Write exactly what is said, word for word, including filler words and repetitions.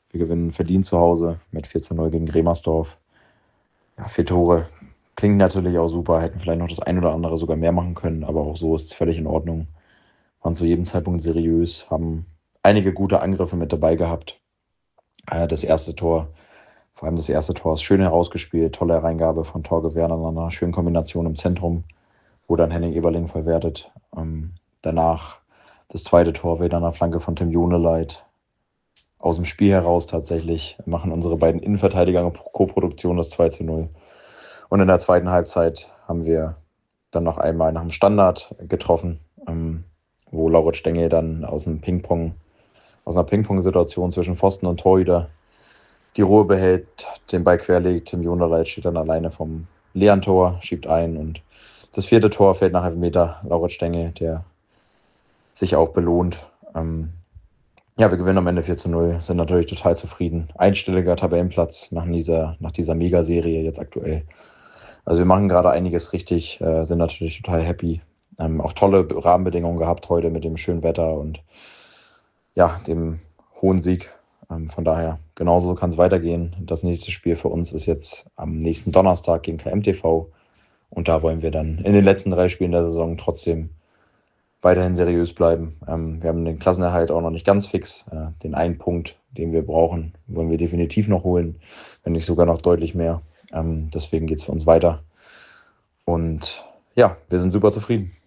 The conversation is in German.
Wir gewinnen verdient zu Hause mit vier zu null gegen Gremersdorf. Ja, vier Tore klingt natürlich auch super, hätten vielleicht noch das ein oder andere sogar mehr machen können, aber auch so ist es völlig in Ordnung. Waren zu jedem Zeitpunkt seriös, haben einige gute Angriffe mit dabei gehabt. Äh, das erste Tor, vor allem das erste Tor ist schön herausgespielt, tolle Hereingabe von Torge Werner in einer schönen Kombination im Zentrum, wo dann Henning Eberling verwertet. Ähm, danach das zweite Tor wieder an der Flanke von Tim Joneleit. Aus dem Spiel heraus tatsächlich machen unsere beiden Innenverteidiger eine Co-Produktion das zwei zu null. Und in der zweiten Halbzeit haben wir dann noch einmal nach dem Standard getroffen, ähm, wo Laurent Stengel dann aus einem Ping-Pong, aus einer Ping-Pong-Situation zwischen Pfosten und Torhüter die Ruhe behält, den Ball querlegt. Tim Joneleit steht dann alleine vom leeren Tor, schiebt ein und das vierte Tor fällt nach Elfmeter. Laurent Stengel, der sich auch belohnt. Ähm, ja, wir gewinnen am Ende vier zu null, sind natürlich total zufrieden. Einstelliger Tabellenplatz nach dieser, nach dieser Megaserie jetzt aktuell. Also wir machen gerade einiges richtig, äh, sind natürlich total happy. Ähm, auch tolle Rahmenbedingungen gehabt heute mit dem schönen Wetter und ja, dem hohen Sieg. Ähm, von daher, genauso kann es weitergehen. Das nächste Spiel für uns ist jetzt am nächsten Donnerstag gegen K M T V. Und da wollen wir dann in den letzten drei Spielen der Saison trotzdem weiterhin seriös bleiben. Ähm, wir haben den Klassenerhalt auch noch nicht ganz fix. Äh, den einen Punkt, den wir brauchen, wollen wir definitiv noch holen, wenn nicht sogar noch deutlich mehr. Ähm, deswegen geht es für uns weiter. Und ja, wir sind super zufrieden.